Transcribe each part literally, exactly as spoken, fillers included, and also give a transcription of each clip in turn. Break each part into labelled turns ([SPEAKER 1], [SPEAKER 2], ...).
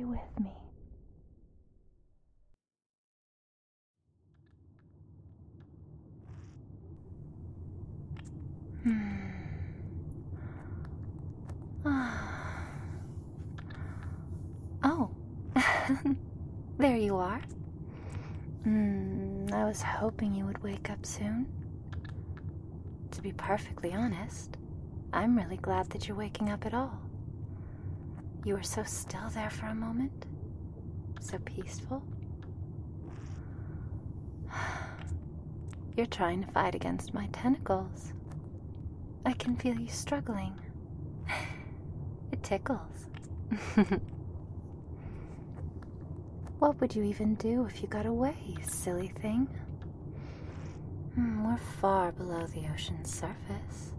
[SPEAKER 1] stay with me. Hmm. Oh, there you are. Hmm, I was hoping you would wake up soon. To be perfectly honest, I'm really glad that you're waking up at all. You were so still there for a moment, so peaceful. You're trying to fight against my tentacles. I can feel you struggling. It tickles. What would you even do if you got away, you silly thing? We're far below the ocean's surface.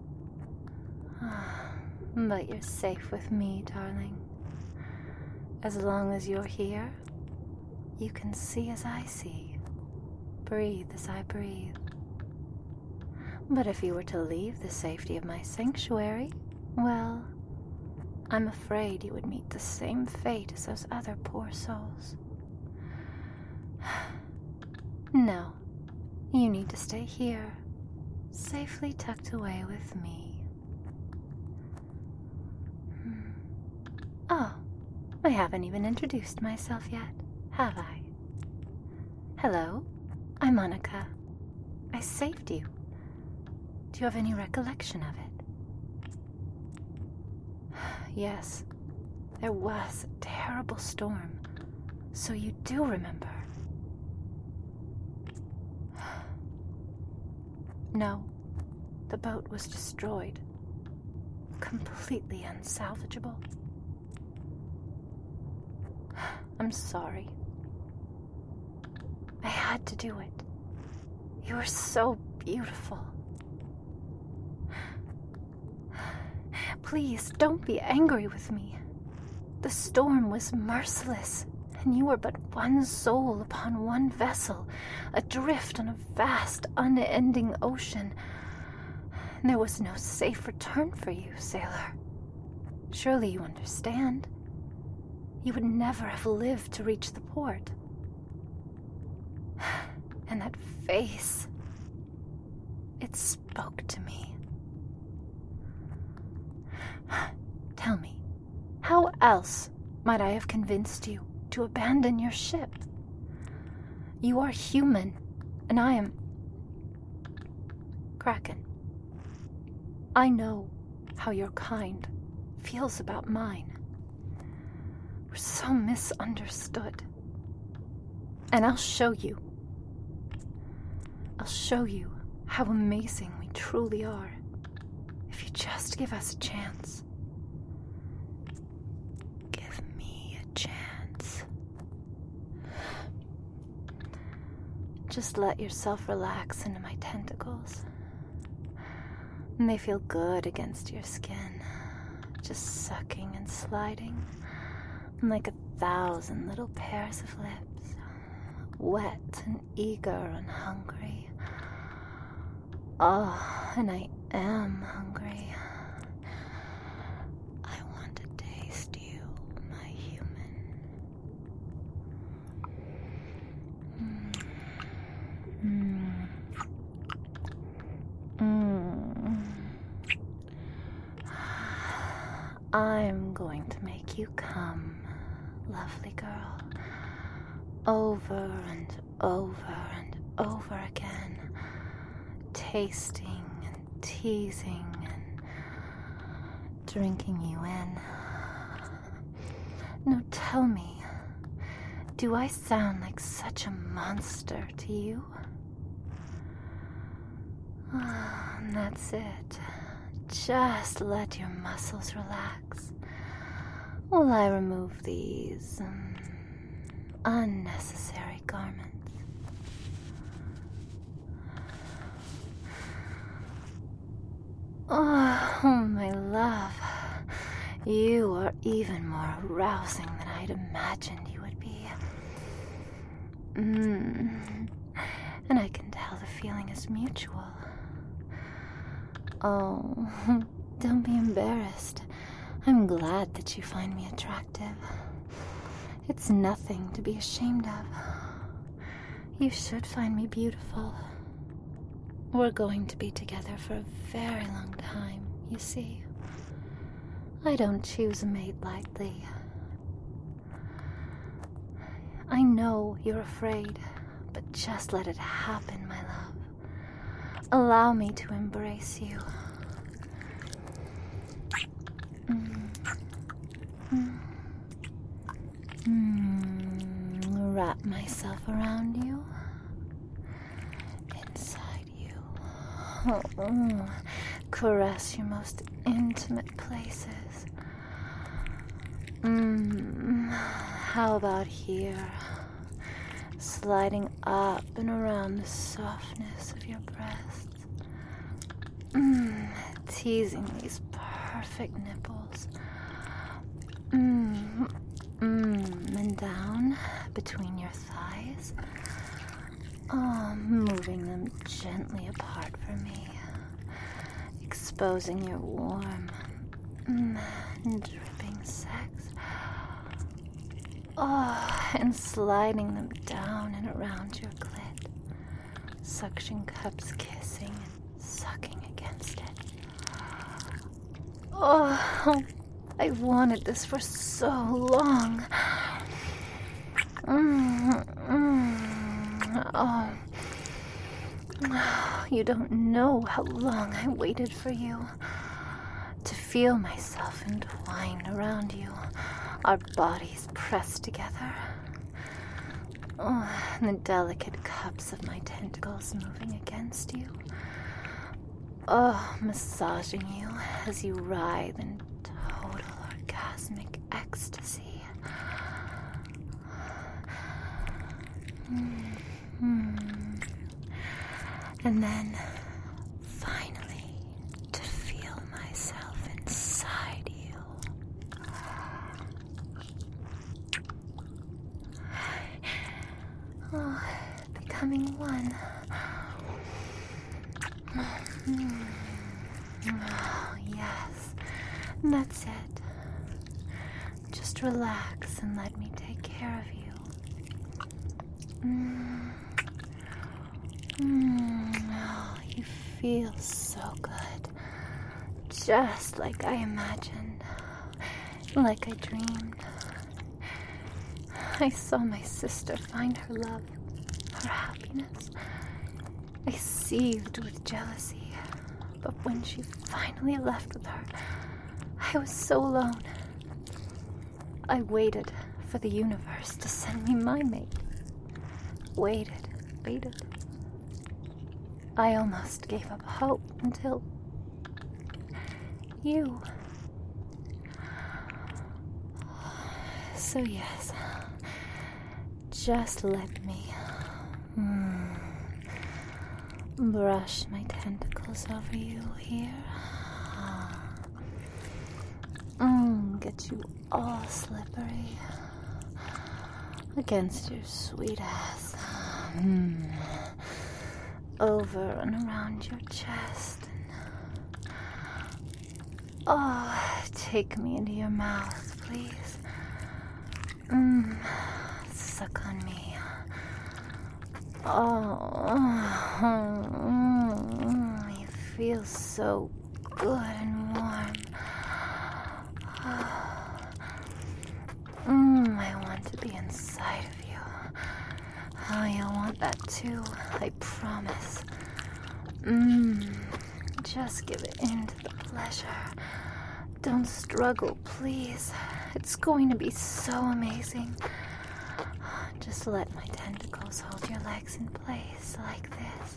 [SPEAKER 1] But you're safe with me, darling. As long as you're here, you can see as I see, breathe as I breathe. But if you were to leave the safety of my sanctuary, well, I'm afraid you would meet the same fate as those other poor souls. No, you need to stay here, safely tucked away with me. Hmm. Oh, I haven't even introduced myself yet, have I? Hello, I'm Monica. I saved you. Do you have any recollection of it? Yes, there was a terrible storm, so you do remember. No, the boat was destroyed, completely unsalvageable. I'm sorry. I had to do it. You were so beautiful. Please, don't be angry with me. The storm was merciless, and you were but one soul upon one vessel, adrift on a vast, unending ocean. There was no safe return for you, sailor. Surely you understand. You would never have lived to reach the port. And that face, it spoke to me. Tell me, how else might I have convinced you to abandon your ship? You are human, and I am Kraken. I know how your kind feels about mine. We're so misunderstood. And I'll show you. I'll show you how amazing we truly are, if you just give us a chance. Give me a chance. Just let yourself relax into my tentacles. And they feel good against your skin, just sucking and sliding, like a thousand little pairs of lips, wet and eager and hungry. Oh, and I am hungry. I want to taste you, my human. Mm. Mm. I'm going to make you come, lovely girl, over and over and over again, tasting and teasing and drinking you in. Now tell me, do I sound like such a monster to you? Ah, that's it. Just let your muscles relax while I remove these um, unnecessary garments. Oh, my love, you are even more arousing than I'd imagined you would be. Mm. And I can tell the feeling is mutual. Oh, don't be embarrassed. I'm glad that you find me attractive. It's nothing to be ashamed of. You should find me beautiful. We're going to be together for a very long time, you see. I don't choose a mate lightly. I know you're afraid, but just let it happen, my love. Allow me to embrace you. Mm. Mm. Mm. Wrap myself around you. Inside you. Oh. Caress your most intimate places. Mm. How about here? Sliding up and around the softness of your breasts. Mm. Teasing these perfect nipples. Mm. Mm. And down between your thighs. Oh, moving them gently apart for me. Exposing your warm, mm, dripping sex. Oh, and sliding them down and around your clit. Suction cups kissing and sucking against it. Oh, I've wanted this for so long. Mm, mm, oh. You don't know how long I waited for you. To feel myself entwined around you, our bodies pressed together. Oh, and the delicate cups of my tentacles moving against you. Oh, massaging you as you writhe in total orgasmic ecstasy. Mm-hmm. And then, finally, to feel myself inside you. Oh, becoming one. Mm. Oh, yes, that's it. Just relax and let me take care of you. Mm. Mm. Oh, you feel so good. Just like I imagined. Like I dreamed. I saw my sister find her love, her happiness. I seethed with jealousy. But when she finally left with her, I was so alone. I waited for the universe to send me my mate. Waited, waited. I almost gave up hope until you. So yes, just let me mm, brush my tentacles over you here. Mm, get you all slippery against your sweet ass. Mm. Over and around your chest. And, oh, take me into your mouth, please. Mm, suck on me. Oh, mm, you feel so good and warm. Mm, I want to be inside of you. Oh, you'll want that too, I promise. Mmm, just give in to the pleasure. Don't struggle, please. It's going to be so amazing. Just let my tentacles hold your legs in place like this.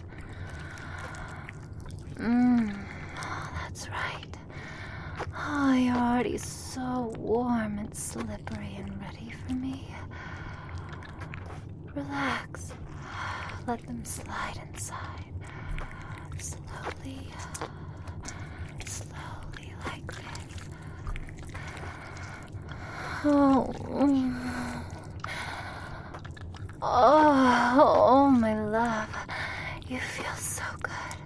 [SPEAKER 1] Mmm, oh, that's right. Oh, you're already so warm and slippery and ready for me. Relax. Let them slide inside. Slowly. Slowly like this. Oh. Oh, oh, my love. You feel so good.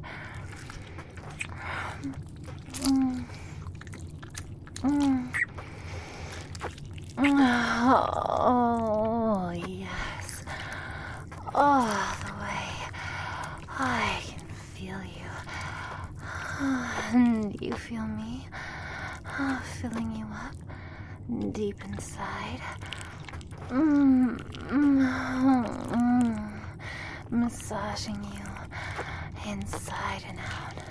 [SPEAKER 1] Mm. Mm. Oh. deep inside. Mm, mm, mm, massaging you inside and out.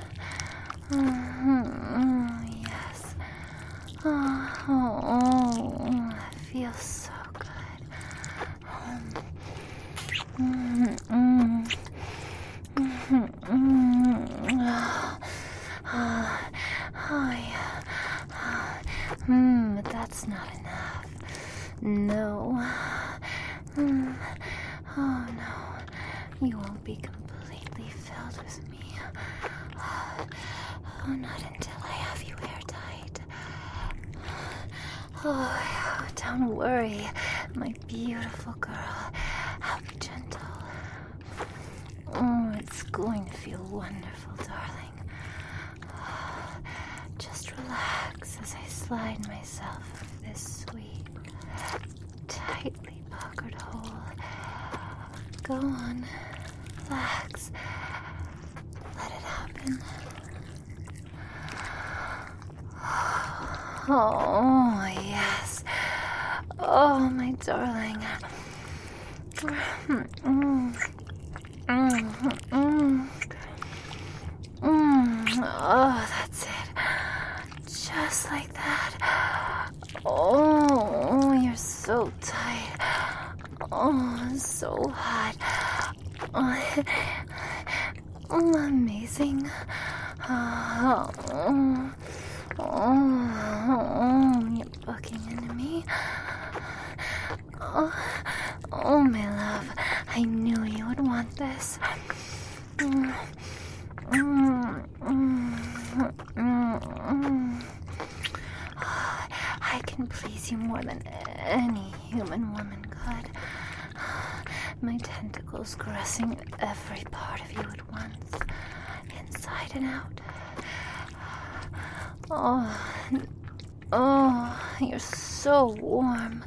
[SPEAKER 1] Mm, yes. Oh, oh, oh, it feels so good. Mm, mm, mm, mm, oh, oh, oh, yeah. Hmm, but that's not enough. No. Mm, oh, no. You won't be completely filled with me. Oh, not until I have you airtight. Oh, don't worry, my beautiful girl. I'll be gentle. Oh, it's going to feel wonderful, darling. Just relax as I slide myself into this sweet, tightly puckered hole. Go on, relax. Let it happen. Oh, yes. Oh, my darling. Mm, mm, mm, mm. Oh, that's it. Just like that. Oh, you're so tight. Oh, so hot. Oh, oh amazing. Oh, oh, oh, you're bucking into me. Oh, oh, my love. I knew you would want this. Mm, mm, mm, mm, mm. I can please you more than any human woman could. My tentacles caressing every part of you at once, inside and out. Oh, oh, you're so warm.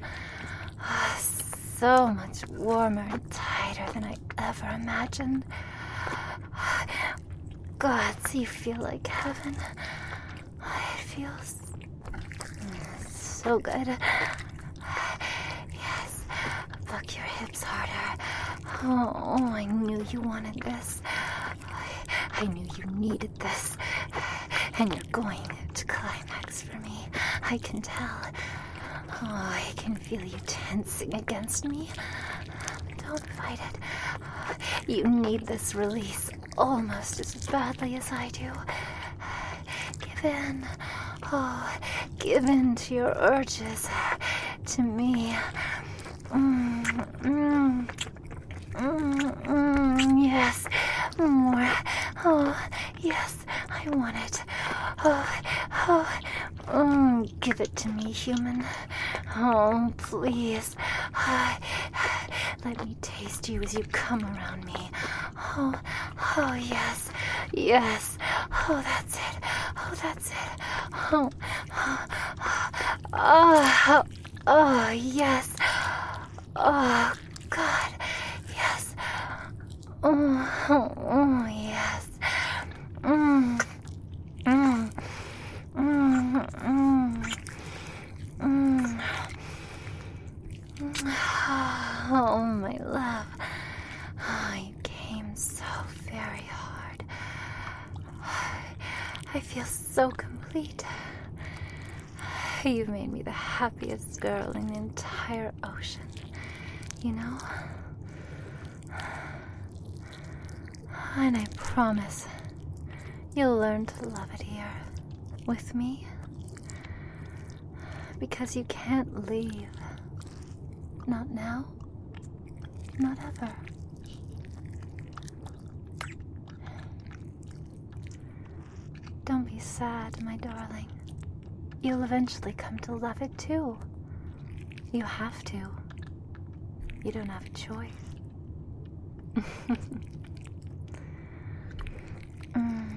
[SPEAKER 1] So much warmer and tighter than I ever imagined. God, so you feel like heaven. It feels so good. Yes, buck your hips harder. Oh, oh, I knew you wanted this. I knew you needed this. And you're going to climax for me. I can tell. Oh, I can feel you tensing against me. Don't fight it. You need this release almost as badly as I do. Give in. Oh, give in to your urges. To me. Mm, mm, mm, mm, yes. More. Oh, yes. I want it. Oh, oh. Mm, give it to me, human. Oh, please. Uh, let me taste you as you come around me. Oh, oh, yes. Yes. Oh, that's it. Oh, that's it. Oh, oh, oh, oh, yes. Oh, God. Yes. Oh, oh, oh yes. Mm. Mm. Mm. Mm. Mm. Oh, my love. Oh, you came so very hard. I feel so complete. You've made me the happiest girl in the entire ocean. You know? And I promise you'll learn to love it here with me. Because you can't leave. Not now. Not ever. Don't be sad, my darling. You'll eventually come to love it too. You have to. You don't have a choice. mm.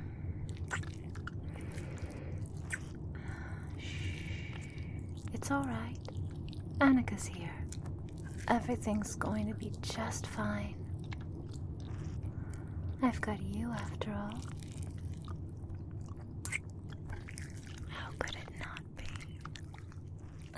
[SPEAKER 1] It's all right. Annika's here. Everything's going to be just fine. I've got you after all. How could it not be?